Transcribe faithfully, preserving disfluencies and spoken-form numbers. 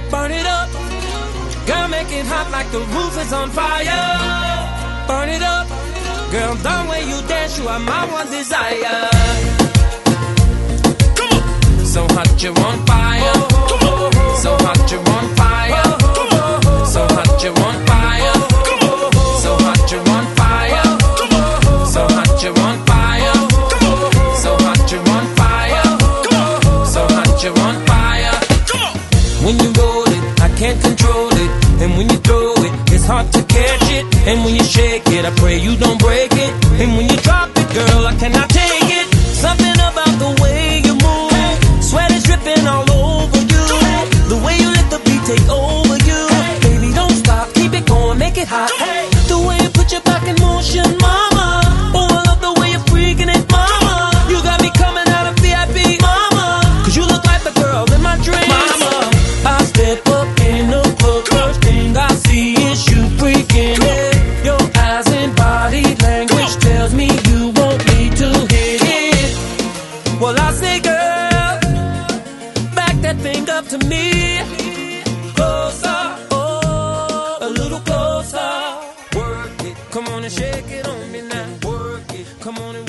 Burn it up. Girl, make it hot like the roof is on fire. Burn it up. Girl, the way you dance, you are my one desire. Come on. So hot you're on fire. Come on. So hot you're on fire. Come on. So hot you're on fire. Come on. So hot you're on fire. Come on. So hot you're on fire. Come on. So hot you're on fire. Come on. So hot you're on fire. Come on. When you roll it, I can't control it. And when you throw it, it's hard to catch it. And when you shake it, I pray you don't break it. And when you drop it, girl, I cannot take it. Something about the way you move, sweat is dripping all over you. The way you let the beat take over you. Baby, don't stop, keep it going, make it hot. The way you put your back in motion, mama. Oh, I love the way you're freaking it, mama. You got me coming out of V I P, mama. Cause you look like the girl in my dreams, mama. I step up in the club, first thing I see is you freaking it. Your eyes and body language tells me you want me to hit it. Well, I say, girl, back that thing up to me. Closer, oh, a little closer. Work it, come on and shake it on me now. Work it, come on and